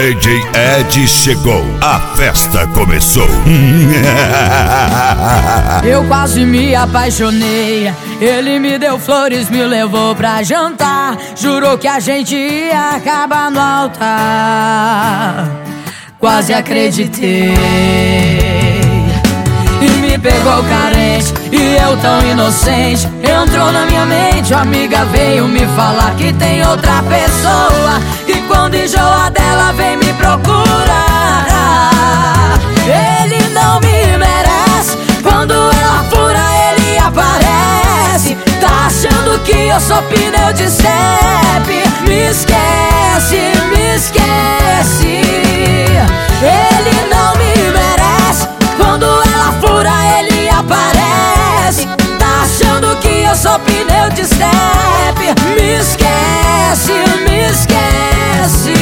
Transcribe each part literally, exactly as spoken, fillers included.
D J Ed chegou, a festa começou. Eu quase me apaixonei. Ele me deu flores, me levou pra jantar. Jurou que a gente ia acabar no altar. Quase acreditei. E me pegou carente, e eu tão inocente. Entrou na minha mente, a amiga veio me falar que tem outra pessoa. E quando enjoa dela vem me procurar. Ele não me merece. Quando ela fura ele aparece. Tá achando que eu sou pneu de estepe. Me esquece, me esquece. Ele não me merece. Quando ela fura ele aparece. Tá achando que eu sou pneu de estepe. Me esquece, me esquece.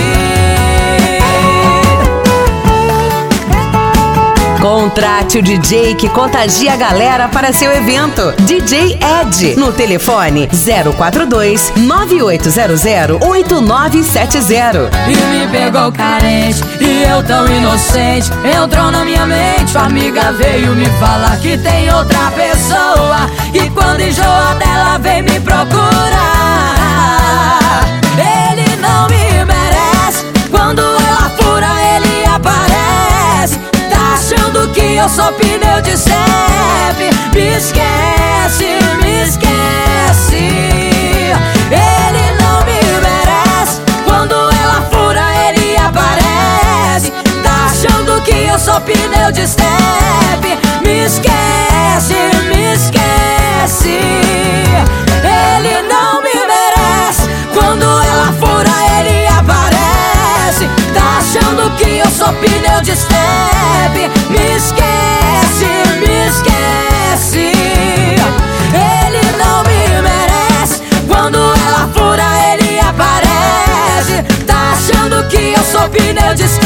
Contrate o D J que contagia a galera para seu evento. D J Ed, no telefone zero quatro dois, nove oito zero zero, oito nove sete zero. E me pegou carente, e eu tão inocente. Entrou na minha mente, a amiga veio me falar que tem outra pessoa. E quando enjoa dela vem me procurar. Ele não me merece. Quando ela fura ele aparece. Tá achando que eu sou pneu de estepe. Me esquece, me esquece. Ele não me merece. Quando ela fura ele aparece. Tá achando que eu sou pneu de estepe. Me esquece, me esquece. Ele não me merece. Quando ela fura ele aparece. Tá achando que eu sou pneu de estepe. Me esquece, me esquece. Ele não me merece. Quando ela fura ele aparece. Tá achando que eu sou pneu de estepe.